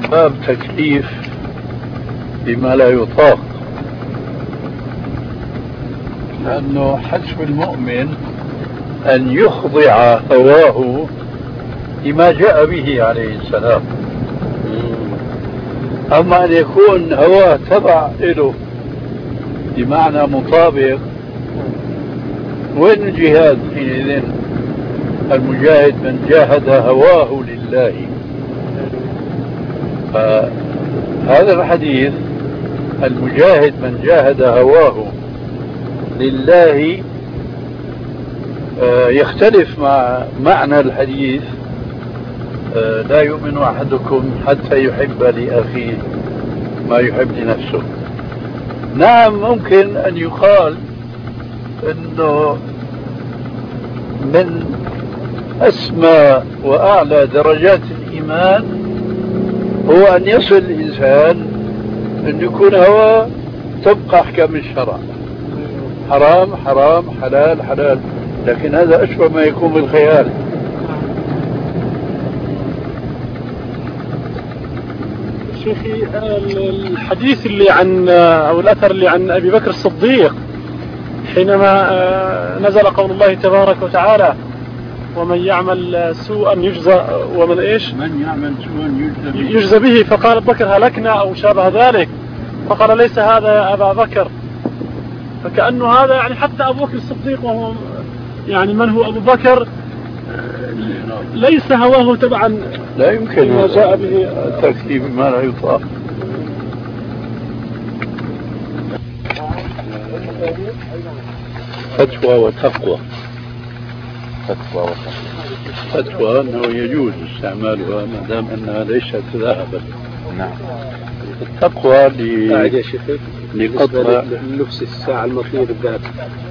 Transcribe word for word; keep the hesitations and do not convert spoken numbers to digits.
باب تكليف بما لا يطاق، لأنه حسب المؤمن أن يخضع هواه لما جاء به عليه السلام. أما أن يكون هواه تبع له بمعنى مطابق، وين الجهاد حينئذ؟ المجاهد من جاهد هواه لله. فهذا الحديث المجاهد من جاهد هواه لله يختلف مع معنى الحديث لا يؤمن أحدكم حتى يحب لأخيه ما يحب لنفسه. نعم، ممكن أن يقال أنه من أسمى وأعلى درجات الإيمان هو أن يصل الإنسان أن يكون هو تبقى أحكام الشرع، حرام حرام، حلال حلال، لكن هذا أشبه ما يكون بالخيال. شيخي، الحديث اللي عن أو الأثر اللي عن أبي بكر الصديق حينما نزل قول الله تبارك وتعالى: ومن يعمل سوءا يجزى ومن ايش من يعمل سوءا يجزى به, يجزى به فقال ابو بكر هلكنا او شابه ذلك، فقال ليس هذا يا ابا بكر. فكأنه هذا يعني حتى ابو بكر الصديق وهو يعني من هو ابو بكر ليس هواه تبعا، لا يمكن ما جاء به تكليف ما لا يطاق. فتوى وتقوى. فتوى وتقوى. فتوى أنه يجوز استعمالها ما دام أنها ليست ذهبا. نعم. التقوى ل... قاعد يا شيخ لقطع لبس الساعة المطلوب بالذهب.